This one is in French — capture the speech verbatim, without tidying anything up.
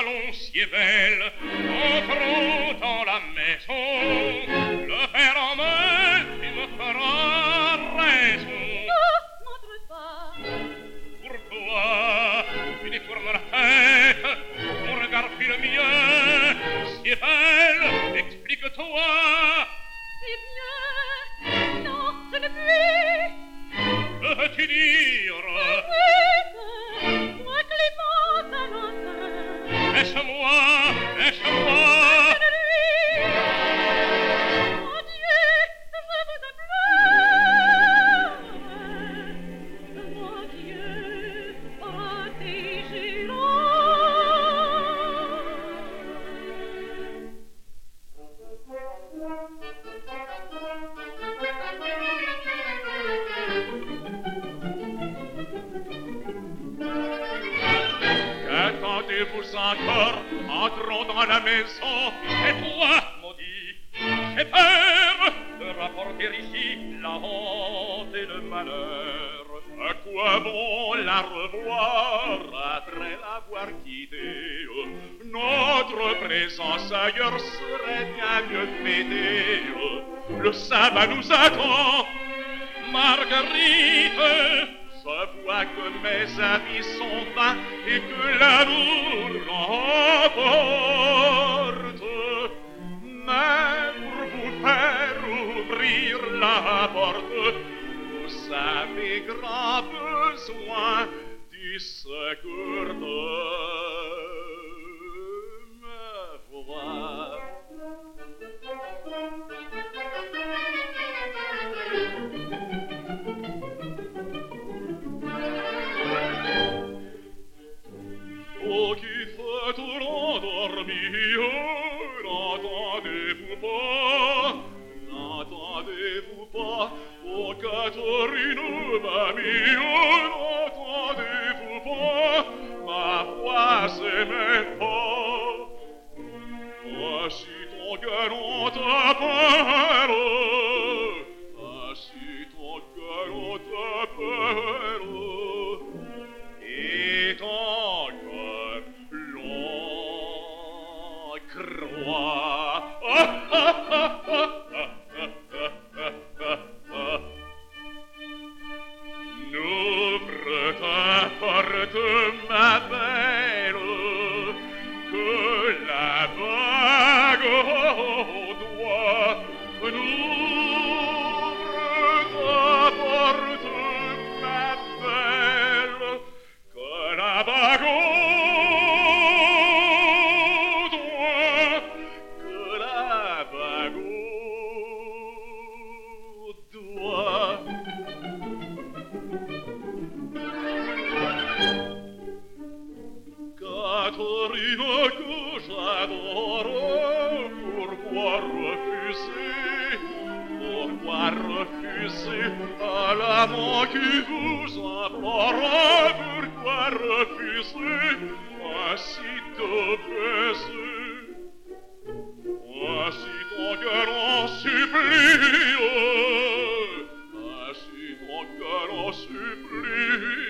salon si est belle, entrons dans la maison, le père en main, tu me feras raison. Non, n'entre pas. Pourquoi tu détournes la tête, mon regard fit le mien, si est belle, explique-toi. C'est bien, non, je ne puis. Que veux-tu dire? Arrête, moi Clément Valentin. Laisse-moi, laisse-moi. Je ne lui. Mon Dieu, je vous implore. Mon Dieu, protégez-le. Qu'attendez-vous encore? Entrons dans la maison. Et toi, maudit, j'ai peur de rapporter ici la honte et le malheur. À quoi bon la revoir après l'avoir quittée? Notre présence ailleurs serait bien mieux fêtée. Le sabbat nous attend. Marguerite, je vois que mes amis sont vains et que l'amour l'emporte. Mais pour vous faire ouvrir la porte, vous avez grand besoin du secours de ma voix. Oh, qui faites l'endormir, n'entendez-vous pas, n'entendez-vous pas, oh, Catherine, mamie, n'entendez-vous pas, ma voix c'est mes pas. Voici ton galant appel, voici ton galant appel, et ton cœur long croix. Ah, ah, ah, ah, ah, ah, ah, ah. N'ouvre ta porte, ma belle, que la vague au doigt. N'ouvre ta porte, ma belle, que la vague au doigt, que la vague au doigt. Catherine, que j'adore, pourquoi refuser, pourquoi refuser à l'amant qui vous implore, pourquoi refuser ainsi de baiser? Ainsi ton galant supplie, ainsi ton galant supplie.